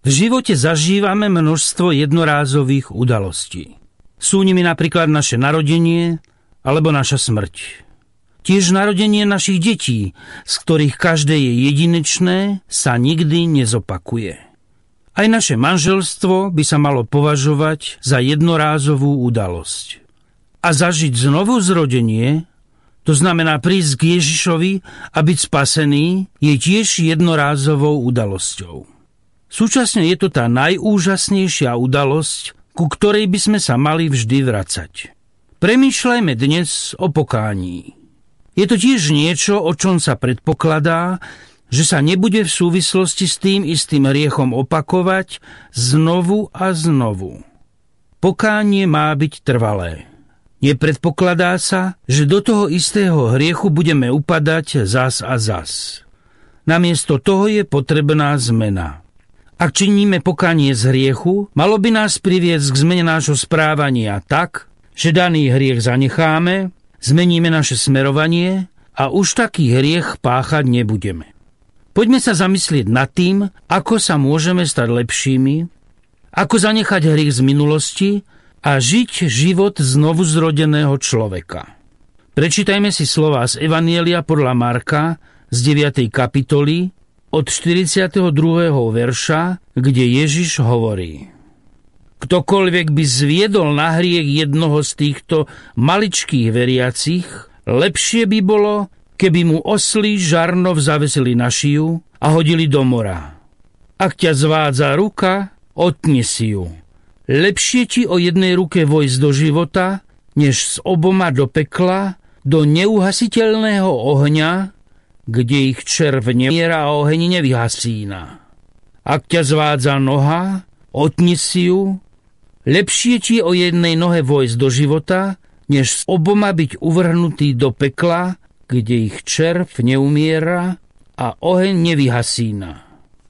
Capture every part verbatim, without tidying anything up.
V živote zažívame množstvo jednorázových udalostí. Sú nimi napríklad naše narodenie alebo naša smrť. Tiež narodenie našich detí, z ktorých každé je jedinečné, sa nikdy nezopakuje. Aj naše manželstvo by sa malo považovať za jednorázovú udalosť. A zažiť znovu zrodenie, to znamená prísť k Ježišovi a byť spasený, je tiež jednorázovou udalosťou. Súčasne je to tá najúžasnejšia udalosť, ku ktorej by sme sa mali vždy vracať. Premýšľajme dnes o pokání. Je to tiež niečo, o čom sa predpokladá, že sa nebude v súvislosti s tým istým hriechom opakovať znovu a znovu. Pokánie má byť trvalé. Nepredpokladá sa, že do toho istého hriechu budeme upadať zas a zas. Namiesto toho je potrebná zmena. Ak činíme pokánie z hriechu, malo by nás priviesť k zmene nášho správania tak, že daný hriech zanecháme, zmeníme naše smerovanie a už taký hriech páchať nebudeme. Poďme sa zamyslieť nad tým, ako sa môžeme stať lepšími, ako zanechať hriech z minulosti a žiť život znovu zrodeného človeka. Prečítajme si slová z Evanjelia podľa Marka z deviatej kapitoly od štyridsiateho druhého verša, kde Ježiš hovorí: Ktokoľvek by zviedol na hriech jednoho z týchto maličkých veriacich, lepšie by bolo, keby mu oslí žarnov zavesili na šiju a hodili do mora. Ak ťa zvádza ruka, otni si ju. Lepšie ti o jednej ruke vojsť do života, než s oboma do pekla, do neuhasiteľného ohňa, kde ich červ nemiera a oheň nevyhasína. Ak ťa zvádza noha, otni si ju. Lepšie ti o jednej nohe vojsť do života, než s oboma byť uvrhnutý do pekla, kde ich červ neumiera a oheň nevyhasína.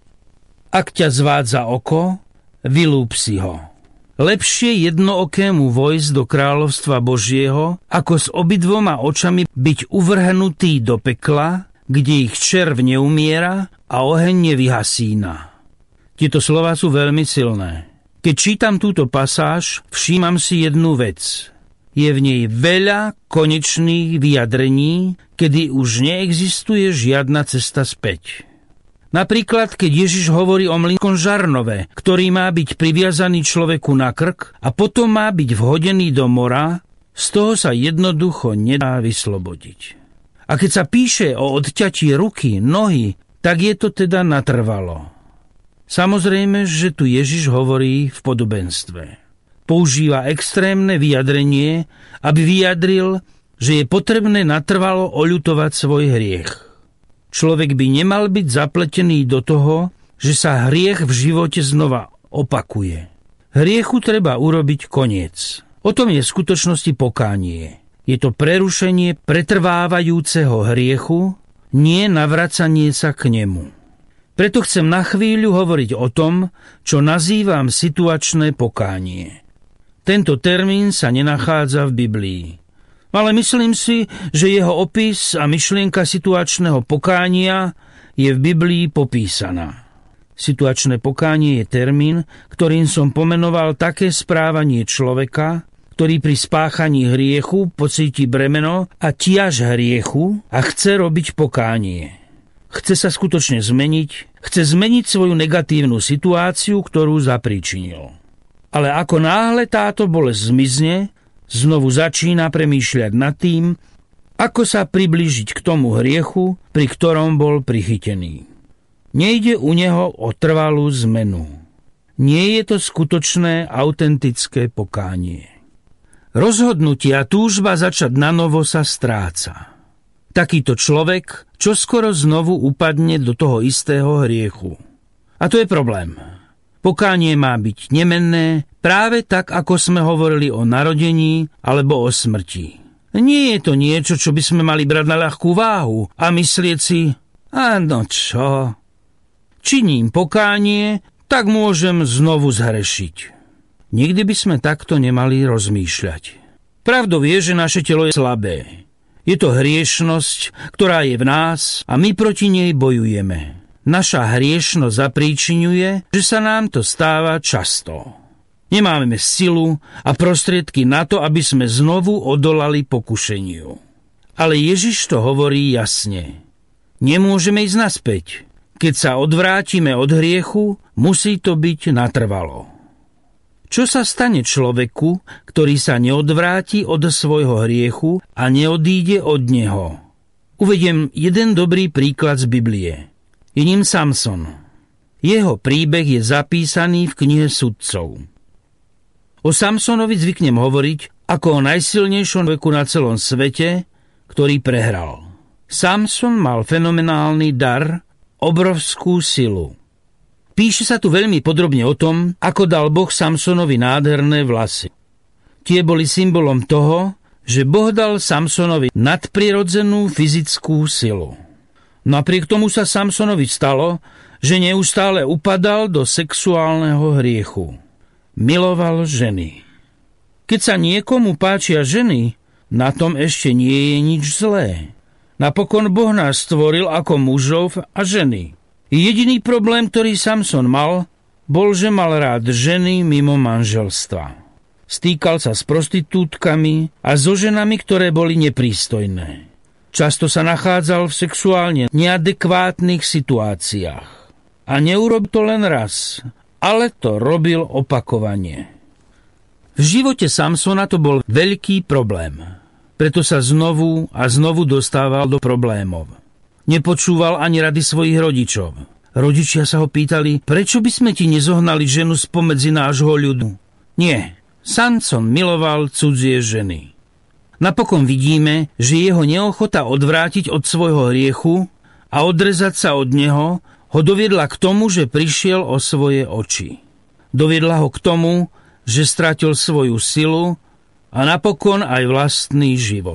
Ak ťa zvádza oko, vylúp si ho. Lepšie jednookému vojsť do kráľovstva Božieho, ako s obidvoma očami byť uvrhnutý do pekla, kde ich červ neumiera a oheň nevyhasína. Tieto slová sú veľmi silné. Keď čítam túto pasáž, všímam si jednu vec. Je v nej veľa konečných vyjadrení, kedy už neexistuje žiadna cesta späť. Napríklad, keď Ježiš hovorí o mlynskom žarnove, ktorý má byť priviazaný človeku na krk a potom má byť vhodený do mora, z toho sa jednoducho nedá vyslobodiť. A keď sa píše o odťatí ruky, nohy, tak je to teda natrvalo. Samozrejme, že tu Ježiš hovorí v podobenstve. Používa extrémne vyjadrenie, aby vyjadril, že je potrebné natrvalo oľutovať svoj hriech. Človek by nemal byť zapletený do toho, že sa hriech v živote znova opakuje. Hriechu treba urobiť koniec. O tom je v skutočnosti pokánie. Je to prerušenie pretrvávajúceho hriechu, nie navracanie sa k nemu. Preto chcem na chvíľu hovoriť o tom, čo nazývam situačné pokánie. Tento termín sa nenachádza v Biblii. Ale myslím si, že jeho opis a myšlienka situačného pokánia je v Biblii popísaná. Situačné pokánie je termín, ktorým som pomenoval také správanie človeka, ktorý pri spáchaní hriechu pocíti bremeno a tiaž hriechu a chce robiť pokánie. Chce sa skutočne zmeniť, chce zmeniť svoju negatívnu situáciu, ktorú zapríčinil. Ale ako náhle táto bolesť zmizne, znovu začína premýšľať nad tým, ako sa priblížiť k tomu hriechu, pri ktorom bol prichytený. Nejde u neho o trvalú zmenu. Nie je to skutočné, autentické pokánie. Rozhodnutie a túžba začať nanovo sa stráca. Takýto človek čoskoro znovu upadne do toho istého hriechu. A to je problém. Pokánie má byť nemenné, práve tak, ako sme hovorili o narodení alebo o smrti. Nie je to niečo, čo by sme mali brať na ľahkú váhu a myslieť si, áno čo, činím pokánie, tak môžem znovu zhrešiť. Nikdy by sme takto nemali rozmýšľať. Pravdou je, že naše telo je slabé. Je to hriešnosť, ktorá je v nás a my proti nej bojujeme. naša hriešnosť zapríčiňuje, že sa nám to stáva často. Nemáme silu a prostriedky na to, aby sme znovu odolali pokušeniu. Ale Ježiš to hovorí jasne. Nemôžeme ísť naspäť. Keď sa odvrátime od hriechu, musí to byť natrvalo. Čo sa stane človeku, ktorý sa neodvráti od svojho hriechu a neodíde od neho? Uvediem jeden dobrý príklad z Biblie. Je ním Samson. Jeho príbeh je zapísaný v knihe Sudcov. O Samsonovi zvyknem hovoriť ako o najsilnejšom veku na celom svete, ktorý prehral. Samson mal fenomenálny dar, obrovskú silu. Píše sa tu veľmi podrobne o tom, ako dal Boh Samsonovi nádherné vlasy. Tie boli symbolom toho, že Boh dal Samsonovi nadprirodzenú fyzickú silu. Napriek tomu sa Samsonovi stalo, že neustále upadal do sexuálneho hriechu. Miloval ženy. Keď sa niekomu páčia ženy, na tom ešte nie je nič zlé. Napokon Boh nás stvoril ako mužov a ženy. Jediný problém, ktorý Samson mal, bol, že mal rád ženy mimo manželstva. Stýkal sa s prostitútkami a so ženami, ktoré boli neprístojné. Často sa nachádzal v sexuálne neadekvátnych situáciách. A neurobil to len raz, ale to robil opakovane. V živote Samsona to bol veľký problém. Preto sa znovu a znovu dostával do problémov. Nepočúval ani rady svojich rodičov. Rodičia sa ho pýtali, prečo by sme ti nezohnali ženu spomedzi nášho ľudu? Nie, Samson miloval cudzie ženy. Napokon vidíme, že jeho neochota odvrátiť od svojho hriechu a odrezať sa od neho ho doviedla k tomu, že prišiel o svoje oči. Doviedla ho k tomu, že stratil svoju silu a napokon aj vlastný život.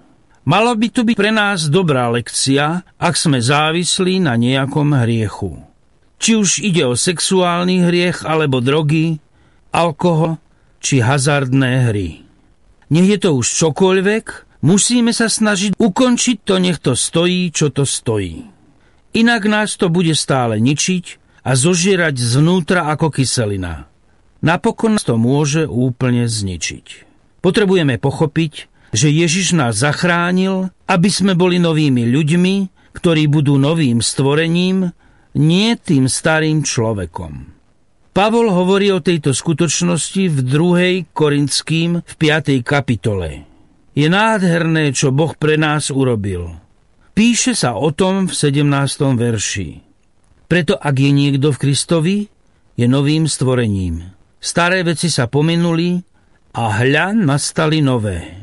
Mala by to byť pre nás dobrá lekcia, ak sme závislí na nejakom hriechu. Či už ide o sexuálny hriech, alebo drogy, alkohol, či hazardné hry. Nech je to už čokoľvek, musíme sa snažiť ukončiť to, nech to stojí, čo to stojí. Inak nás to bude stále ničiť a zožierať zvnútra ako kyselina. Napokon to môže úplne zničiť. Potrebujeme pochopiť, že Ježiš nás zachránil, aby sme boli novými ľuďmi, ktorí budú novým stvorením, nie tým starým človekom. Pavol hovorí o tejto skutočnosti v druhej Korinským v piatej kapitole. Je nádherné, čo Boh pre nás urobil. Píše sa o tom v sedemnástom verši. Preto, ak je niekto v Kristovi, je novým stvorením. Staré veci sa pominuli a hľa nastali nové.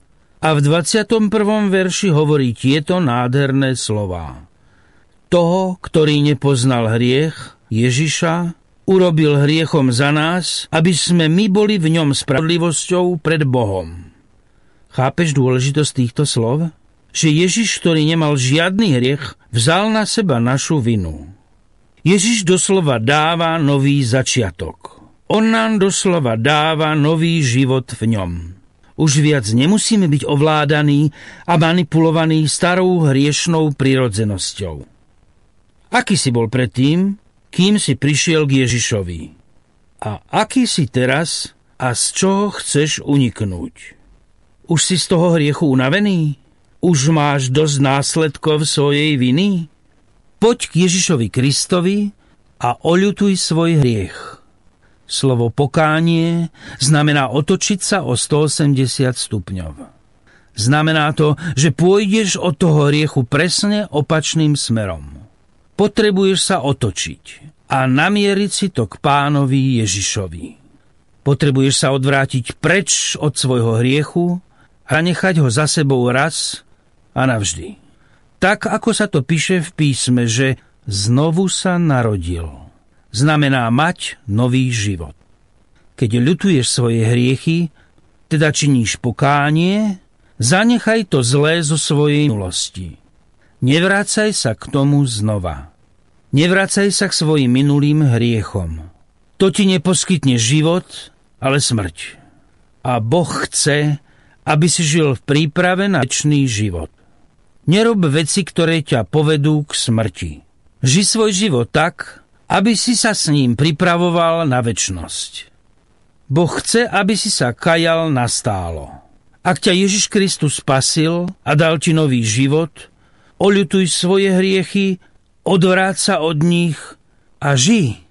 A v dvadsiatom prvom verši hovorí tieto nádherné slová. Toho, ktorý nepoznal hriech, Ježiša, urobil hriechom za nás, aby sme my boli v ňom spravodlivosťou pred Bohom. Chápeš dôležitosť týchto slov? Že Ježiš, ktorý nemal žiadny hriech, vzal na seba našu vinu. Ježiš doslova dáva nový začiatok. On nám doslova dáva nový život v ňom. Už viac nemusíme byť ovládaní a manipulovaní starou hriešnou prirodzenosťou. Aký si bol predtým, kým si prišiel k Ježišovi? A aký si teraz a z čoho chceš uniknúť? Už si z toho hriechu unavený? Už máš dosť následkov svojej viny? Poď k Ježišovi Kristovi a oľutuj svoj hriech. Slovo pokánie znamená otočiť sa o stoosemdesiat stupňov. Znamená to, že pôjdeš od toho hriechu presne opačným smerom. Potrebuješ sa otočiť a namieriť si to k Pánovi Ježišovi. Potrebuješ sa odvrátiť preč od svojho hriechu a nechať ho za sebou raz a navždy. Tak, ako sa to píše v písme, že znovu sa narodil. Znamená mať nový život. Keď ľutuješ svoje hriechy, teda činíš pokánie, zanechaj to zlé zo svojej minulosti. Nevracaj sa k tomu znova. Nevracaj sa k svojim minulým hriechom. To ti neposkytne život, ale smrť. A Boh chce, aby si žil v príprave na večný život. Nerob veci, ktoré ťa povedú k smrti. Ži svoj život tak, aby si sa s ním pripravoval na večnosť. Boh chce, aby si sa kajal nastálo. Ak ťa Ježiš Kristus spasil a dal ti nový život, oľutuj svoje hriechy, odvráť sa od nich a žij